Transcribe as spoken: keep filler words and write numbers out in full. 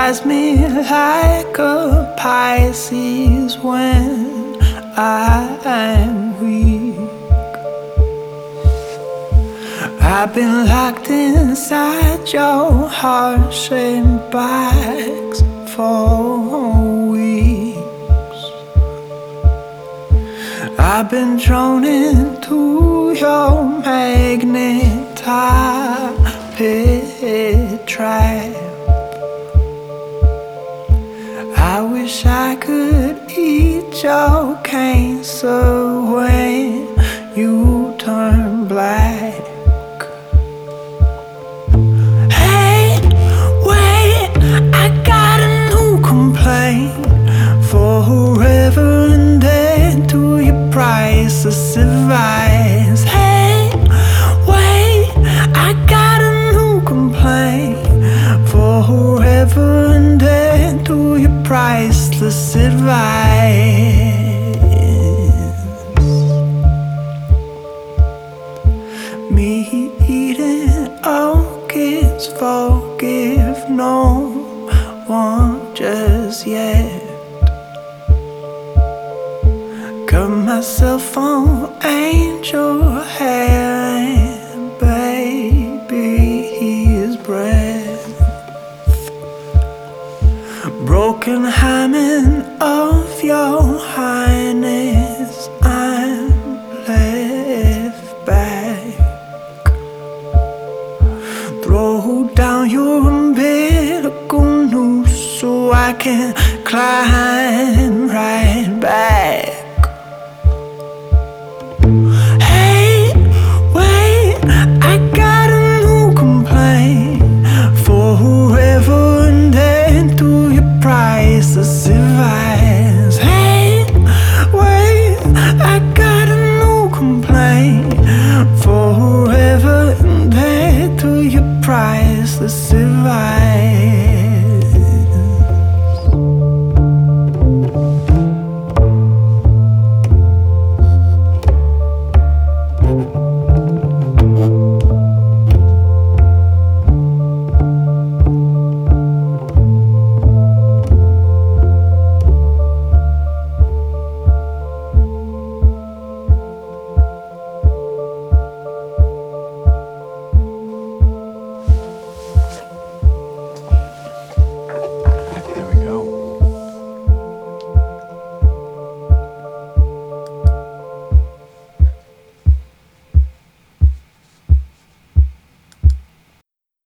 rise me like a Pisces when I am weak. I've been locked inside your heart-shaped box for weeks. I've been drawn into your magnetic trap. I wish I could eat your cancer when you turn black. Hey, wait, I got a new complaint. Forever indebted to your priceless advice. Hey, wait, I got a new complaint. Forever indebted to your priceless advice. Me eating orchids, forgive no one just yet. Cut myself on angel hair and baby's breath. Broken hymen of your highness, I'm left back. Throw down your umbilical noose so I can climb right back. Hey, wait, I got a new complaint. Forever indebted to your priceless advice. Hey, wait, I got a new complaint. Forever indebted to your priceless advice.